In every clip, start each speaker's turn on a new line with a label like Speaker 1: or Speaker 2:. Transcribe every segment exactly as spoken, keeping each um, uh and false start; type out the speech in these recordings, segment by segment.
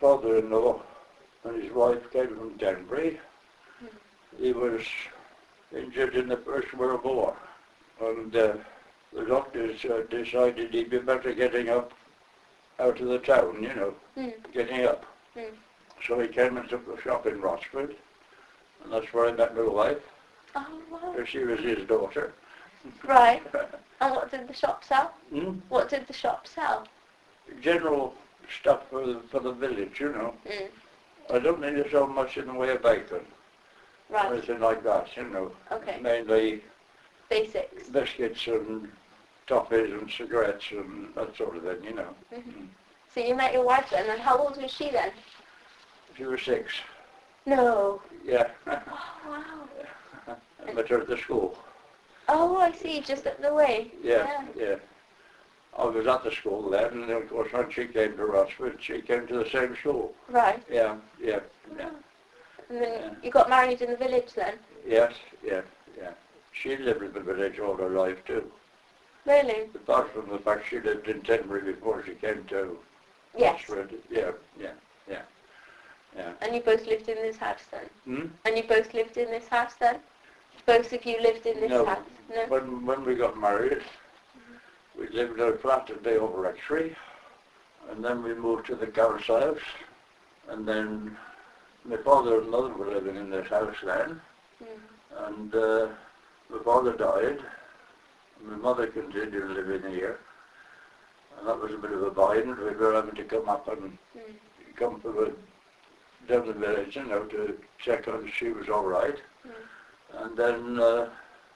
Speaker 1: father-in-law and his wife came from Denbury.
Speaker 2: Mm.
Speaker 1: He was injured in the First World War, and uh, the doctors uh, decided he'd be better getting up out of the town, you know,
Speaker 2: Mm.
Speaker 1: getting up.
Speaker 2: Mm.
Speaker 1: So he came and took the shop in Rochford, and that's where I met my wife.
Speaker 2: Oh, wow.
Speaker 1: She was his daughter.
Speaker 2: Right. And what did the shop sell?
Speaker 1: Hmm?
Speaker 2: What did the shop sell?
Speaker 1: General stuff for the, for the village, you know.
Speaker 2: Mm.
Speaker 1: I don't think there's so much in the way of bacon, or
Speaker 2: Right.
Speaker 1: anything like that, you know.
Speaker 2: Okay.
Speaker 1: Mainly
Speaker 2: Basics.
Speaker 1: biscuits and toffees and cigarettes and that sort of thing, you know.
Speaker 2: Mm-hmm.
Speaker 1: Mm.
Speaker 2: So you met your wife then, and how old was she then?
Speaker 1: She was six.
Speaker 2: No.
Speaker 1: Yeah.
Speaker 2: Oh, wow.
Speaker 1: I met her at the school.
Speaker 2: Oh, I see, just up the way.
Speaker 1: Yeah, yeah. I was at the school then, and of course when she came to Rochford, she came to the same school.
Speaker 2: Right.
Speaker 1: Yeah, yeah, yeah.
Speaker 2: And then
Speaker 1: Yeah.
Speaker 2: you got married in the village then?
Speaker 1: Yes, yeah, yeah. She lived in the village all her life too.
Speaker 2: Really?
Speaker 1: Apart from the fact she lived in Tenbury before she came to
Speaker 2: Yes.
Speaker 1: Rochford. Yeah, yeah, yeah, yeah.
Speaker 2: And you both lived in this house then?
Speaker 1: Hmm?
Speaker 2: And you both lived in this house then? Both of you lived in this
Speaker 1: No.
Speaker 2: house? No.
Speaker 1: When, when we got married, we lived in a flat at Bay Over Rectory, and then we moved to the council house, and then my father and mother were living in this house then,
Speaker 2: Mm.
Speaker 1: and uh, my father died, and my mother continued living here, and that was a bit of a bind. We were having to come up and
Speaker 2: Mm.
Speaker 1: come from the, down the village, you know, to check on if she was all right.
Speaker 2: Mm.
Speaker 1: And then uh,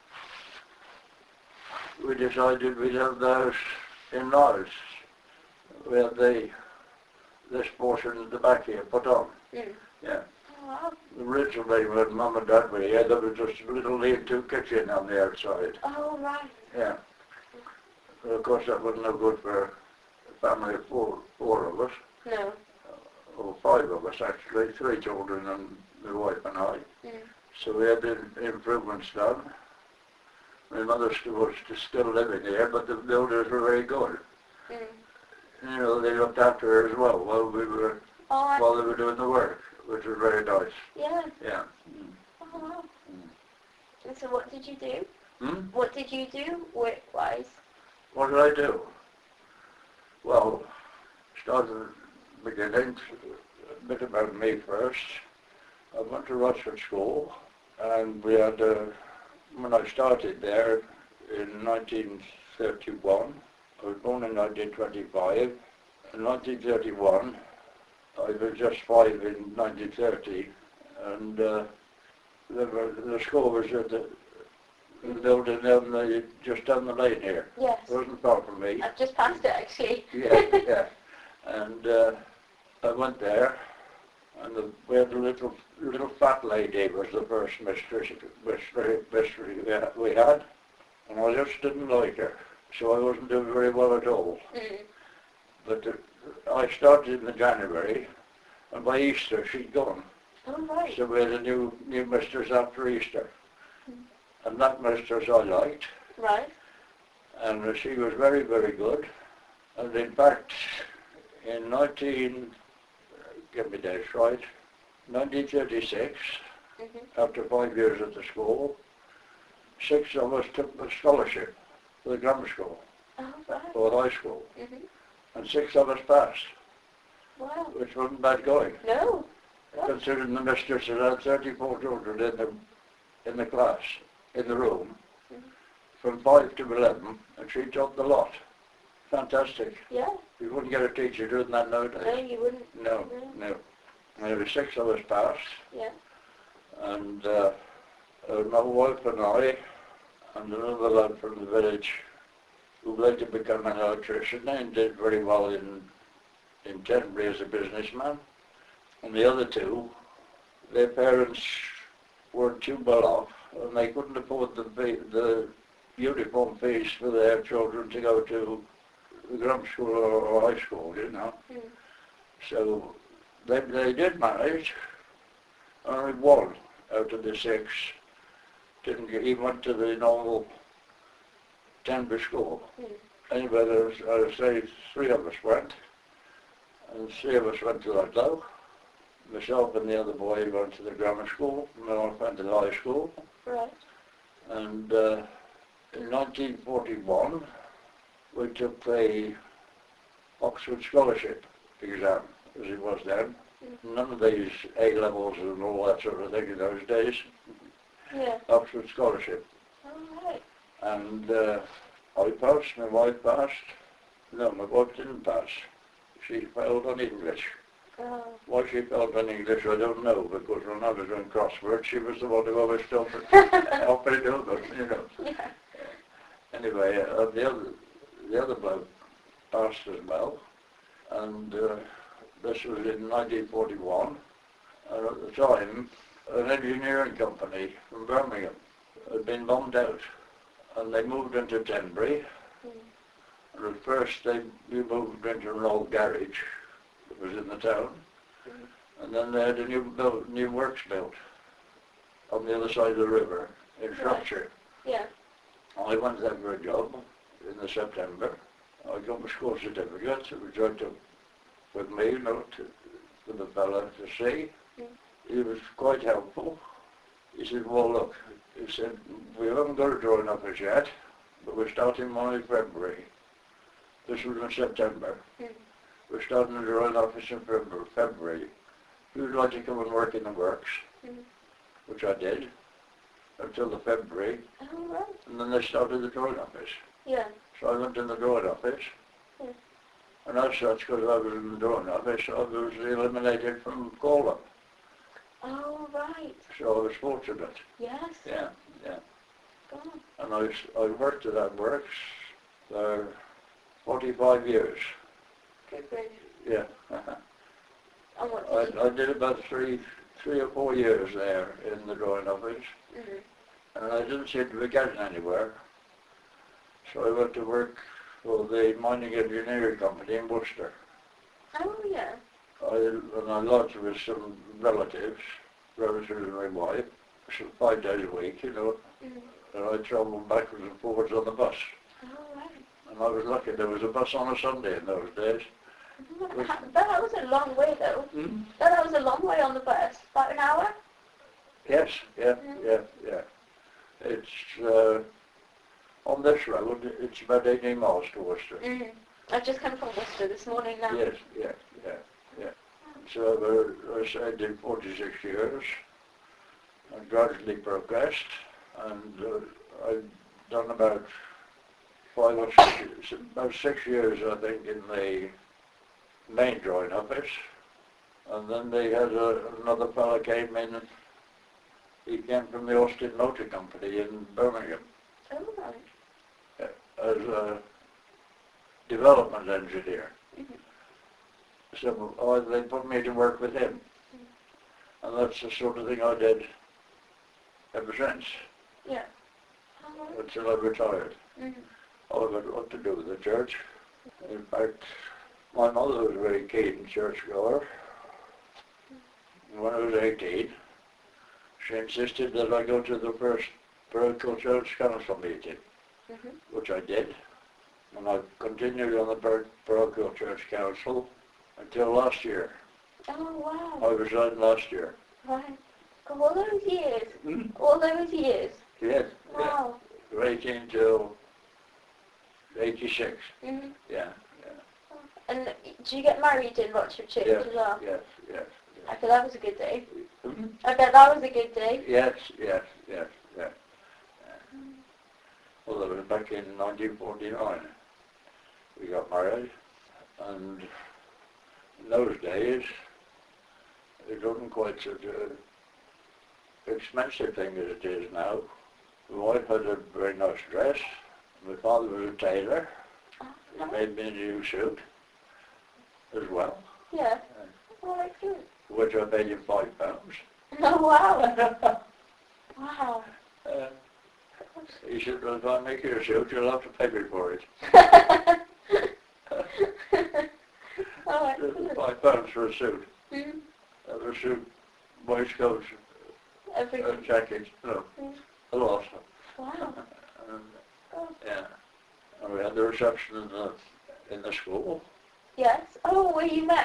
Speaker 1: we decided we'd have the house in Niles. We had the, this portion at the back here put on.
Speaker 2: Mm.
Speaker 1: Yeah.
Speaker 2: Oh, wow.
Speaker 1: Originally when Mum and Dad were here, there was just a little lean-to kitchen on the outside.
Speaker 2: Oh, right.
Speaker 1: Yeah. But of course that wasn't no good for a family of four, four of us,
Speaker 2: No.
Speaker 1: or five of us actually, three children and my wife and I.
Speaker 2: Mm.
Speaker 1: So we had the improvements done. My mother was still living here, but the builders were very good.
Speaker 2: Mm.
Speaker 1: You know, they looked after her as well while we were,
Speaker 2: Oh, I,
Speaker 1: while they were doing the work, which was very nice.
Speaker 2: yeah.
Speaker 1: Yeah. Mm.
Speaker 2: Oh, wow. And so what did you do?
Speaker 1: Hmm?
Speaker 2: What did you do work-wise?
Speaker 1: What did I do? Well, started at the beginning, a bit about me first. I went to Rochford School, and we had, uh, when I started there in nineteen thirty-one, I was born in nineteen twenty-five. In nineteen thirty-one, I was just five in nineteen thirty, and uh, the, the school was at the, the building down the, just down the lane here.
Speaker 2: Yes.
Speaker 1: It wasn't far from me.
Speaker 2: I've just passed it, actually.
Speaker 1: Yeah, yeah. And uh, I went there, and the, we had a little little fat lady was the first mistress, mistress, mistress we had, we had, and I just didn't like her, so I wasn't doing very well at all.
Speaker 2: Mm.
Speaker 1: But uh, I started in the January, and by Easter she'd gone.
Speaker 2: Oh, right.
Speaker 1: So we had a new new mistress after Easter, and that mistress I liked,
Speaker 2: Right.
Speaker 1: and uh, she was very very good. And in fact, in nineteen, get me dates right, nineteen thirty-six,
Speaker 2: Mm-hmm.
Speaker 1: after five years at the school, six of us took the scholarship for the grammar school
Speaker 2: Oh, right.
Speaker 1: or the high school,
Speaker 2: Mm-hmm.
Speaker 1: and six of us passed,
Speaker 2: Wow.
Speaker 1: which wasn't bad going,
Speaker 2: No. No.
Speaker 1: considering the mistress had had thirty-four children in the, in the class, in the room,
Speaker 2: Mhm.
Speaker 1: from five to eleven, and she taught the lot. Fantastic.
Speaker 2: Yeah.
Speaker 1: You wouldn't get a teacher doing that
Speaker 2: No,
Speaker 1: nowadays.
Speaker 2: you wouldn't.
Speaker 1: No,
Speaker 2: No.
Speaker 1: no. And there were six of us passed,
Speaker 2: Yeah.
Speaker 1: and uh, uh, my wife and I, and another lad from the village, who later became an electrician and did very well in, in Tenbury as a businessman. And the other two, their parents weren't too well off, and they couldn't afford the, fee- the uniform fees for their children to go to the grammar school or, or high school, you know.
Speaker 2: Mm.
Speaker 1: So they, they did manage. Only one out of the six didn't get, he went to the normal Tenbury school.
Speaker 2: Mm.
Speaker 1: Anyway, there was, I would say, three of us went, and three of us went to Ludlow. Myself and the other boy went to the grammar school, my wife went to the high school.
Speaker 2: Right.
Speaker 1: And uh, in nineteen forty-one, we took the Oxford Scholarship exam, as it was then.
Speaker 2: Mm.
Speaker 1: None of these A-levels and all that sort of thing in those days.
Speaker 2: Yeah.
Speaker 1: Oxford Scholarship.
Speaker 2: All right.
Speaker 1: And uh, I passed, my wife passed. No, my wife didn't pass. She failed on English.
Speaker 2: Oh.
Speaker 1: Why she failed on English, I don't know, because when I was doing crosswords, she was the one who always told me, help me do them, you know.
Speaker 2: Yeah.
Speaker 1: Anyway, uh, the other the other bloke passed as well, and uh, this was in nineteen forty-one, and at the time, an engineering company from Birmingham had been bombed out, and they moved into Tenbury,
Speaker 2: Mm.
Speaker 1: and at first they we moved into an old garage that was in the town,
Speaker 2: Mm.
Speaker 1: and then they had a new built, new works built on the other side of the river in
Speaker 2: Right.
Speaker 1: Shropshire.
Speaker 2: Yeah.
Speaker 1: I went there for a job in the September. I got my school certificate, which I took with me, you know, to, for the fella to see.
Speaker 2: Mm.
Speaker 1: He was quite helpful. He said, well, look, he said, we haven't got a drawing office yet, but we're starting one in February. This was in September.
Speaker 2: Mm.
Speaker 1: We're starting a drawing office in February. February. You'd like to come and work in the works,
Speaker 2: Mm.
Speaker 1: which I did, until the February,
Speaker 2: All right.
Speaker 1: and then they started the drawing office.
Speaker 2: Yeah.
Speaker 1: So I went in the drawing office,
Speaker 2: Yeah.
Speaker 1: and as such, because I was in the drawing office, I was eliminated from call-up.
Speaker 2: All right.
Speaker 1: So I was fortunate.
Speaker 2: Yes.
Speaker 1: Yeah, yeah.
Speaker 2: God.
Speaker 1: And I, s- I worked at that works for forty-five years.
Speaker 2: Good grief.
Speaker 1: Yeah.
Speaker 2: And what
Speaker 1: I,
Speaker 2: did
Speaker 1: I did about three, three or four years there in the drawing office,
Speaker 2: you... Mm-hmm.
Speaker 1: and I didn't seem to be getting anywhere. So I went to work for the mining engineering company in Worcester.
Speaker 2: Oh, yeah.
Speaker 1: I, and I lodged with some relatives, relatives of my wife, so five days a week, you know,
Speaker 2: Mm-hmm.
Speaker 1: and I travelled backwards and forwards on the bus.
Speaker 2: All right.
Speaker 1: And I was lucky there was a bus on a Sunday in those days.
Speaker 2: Mhm. How- That was a long way, though.
Speaker 1: Mm.
Speaker 2: That was a long way on the bus. About an hour?
Speaker 1: Yes, yeah,
Speaker 2: Mm.
Speaker 1: yeah, yeah. It's, uh, on this road, it's about eighteen miles to Worcester.
Speaker 2: Mm. I've just come from Worcester this morning now.
Speaker 1: Yes, yeah, yeah, yeah. So uh, I stayed in forty-six years. I gradually progressed, and uh, I've done about five or six, about six years, I think, in the main drawing office. And then they had a, another fellow came in. He came from the Austin Motor Company in Birmingham
Speaker 2: Oh, right.
Speaker 1: as a development engineer.
Speaker 2: Mm-hmm.
Speaker 1: So uh, they put me to work with him, and that's the sort of thing I did ever since,
Speaker 2: Yeah. All right.
Speaker 1: until I retired.
Speaker 2: Mm-hmm.
Speaker 1: I had what to do with the church. In fact, my mother was a very keen churchgoer. When I was eighteen, she insisted that I go to the first parochial church council meeting,
Speaker 2: Mm-hmm.
Speaker 1: which I did. And I continued on the par- parochial church council until last year.
Speaker 2: Oh,
Speaker 1: I
Speaker 2: wow.
Speaker 1: resigned last year.
Speaker 2: Right. All those years.
Speaker 1: Hmm?
Speaker 2: All those years.
Speaker 1: Yes, yeah.
Speaker 2: Wow.
Speaker 1: From eighteen till eighty-six.
Speaker 2: Mm-hmm.
Speaker 1: Yeah, yeah.
Speaker 2: And do you get married in Rochford Church
Speaker 1: Yes,
Speaker 2: as well?
Speaker 1: yes, yes.
Speaker 2: I bet that was a good day.
Speaker 1: Hmm?
Speaker 2: I bet that was a good day.
Speaker 1: Yes, yes, yes, yes. Well, that was back in nineteen forty-nine. We got married, and in those days, it wasn't quite such an expensive thing as it is now. My wife had a very nice dress. My father was a tailor.
Speaker 2: Oh,
Speaker 1: He
Speaker 2: no.
Speaker 1: made me a new suit as well,
Speaker 2: Yeah. All right, good.
Speaker 1: for which I paid him five pounds.
Speaker 2: Oh, wow. Wow.
Speaker 1: Uh, he said, well, if I make you a suit, you'll have to pay me for it.
Speaker 2: All right, good.
Speaker 1: Five pounds for a suit.
Speaker 2: Mm.
Speaker 1: Uh, a suit, waistcoat, a
Speaker 2: Everything.
Speaker 1: jacket, no,
Speaker 2: Mm.
Speaker 1: a lot.
Speaker 2: Wow.
Speaker 1: And,
Speaker 2: Oh.
Speaker 1: yeah. And we had the reception in the, in the school.
Speaker 2: Yes. Oh, where you met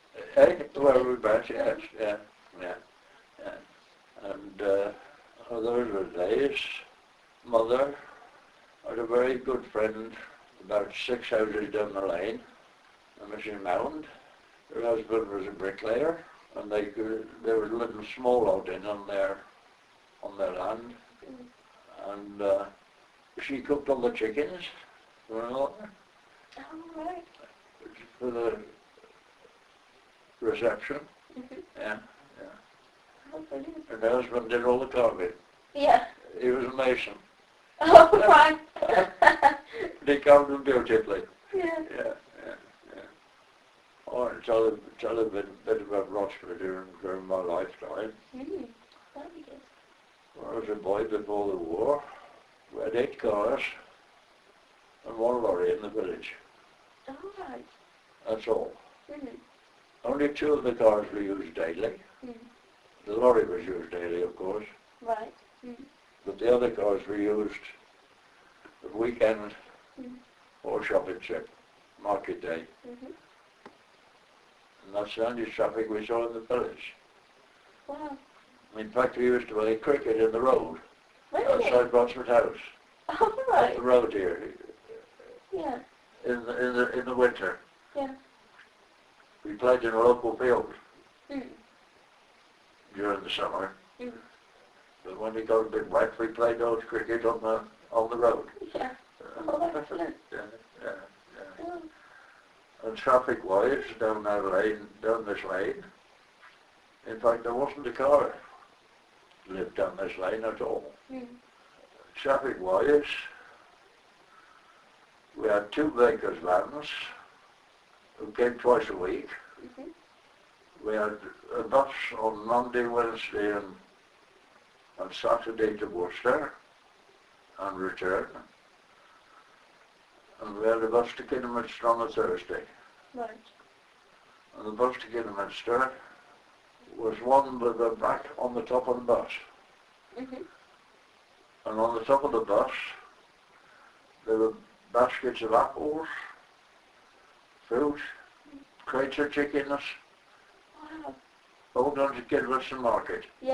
Speaker 1: Eh? Where we met, yes, yeah, yeah, yeah. And uh, oh, those were days. Mother had a very good friend about six houses down the lane, a Missus Mound. Her husband was a bricklayer, and they could, there was a little small outing on their, on their land,
Speaker 2: Mm.
Speaker 1: and uh, she cooked all the chickens for her mother,
Speaker 2: Oh, right.
Speaker 1: for the reception,
Speaker 2: Mm-hmm.
Speaker 1: yeah, yeah.
Speaker 2: Oh, brilliant.
Speaker 1: And her husband did all the carving.
Speaker 2: Yeah.
Speaker 1: He was a mason.
Speaker 2: Oh, right.
Speaker 1: He carved them beautifully.
Speaker 2: Yeah.
Speaker 1: Yeah, yeah, yeah. Oh, and tell a, tell a bit, bit about Rochford during, during my lifetime.
Speaker 2: Mm. That'd be good.
Speaker 1: When I was a boy before the war, we had eight cars and one lorry in the village.
Speaker 2: Oh, right.
Speaker 1: That's all.
Speaker 2: Mm.
Speaker 1: Only two of the cars were used daily.
Speaker 2: Mm.
Speaker 1: The lorry was used daily, of course,
Speaker 2: Right. Mm.
Speaker 1: but the other cars were used at weekend
Speaker 2: Mm.
Speaker 1: or shopping trip, market day.
Speaker 2: Mm-hmm.
Speaker 1: And that's the only traffic we saw in the village.
Speaker 2: Wow.
Speaker 1: In fact, we used to play cricket in the road
Speaker 2: Really?
Speaker 1: outside Rochford House,
Speaker 2: Oh,
Speaker 1: up
Speaker 2: right.
Speaker 1: the road here,
Speaker 2: Yeah.
Speaker 1: in the, in the, in the winter.
Speaker 2: Yeah.
Speaker 1: We played in a local field
Speaker 2: Mm.
Speaker 1: during the summer,
Speaker 2: Mm.
Speaker 1: but when it got a bit wet, we played those cricket on the on the road.
Speaker 2: Yeah. Oh, excellent.
Speaker 1: yeah, yeah, yeah.
Speaker 2: Oh.
Speaker 1: And traffic-wise, down that lane, down this lane, in fact, there wasn't a car lived down this lane at all.
Speaker 2: Mm.
Speaker 1: Traffic-wise, we had two bakers' vans who came twice a week.
Speaker 2: Mm-hmm.
Speaker 1: We had a bus on Monday, Wednesday, and on Saturday to Worcester and return. And we had a bus to Kidderminster on a Thursday.
Speaker 2: Right.
Speaker 1: And the bus to Kidderminster was one with a back on the top of the bus.
Speaker 2: Mm-hmm.
Speaker 1: And on the top of the bus, there were baskets of apples, fruit, crates of chickens,
Speaker 2: Wow.
Speaker 1: all down to Kidderminster Market.
Speaker 2: Yeah.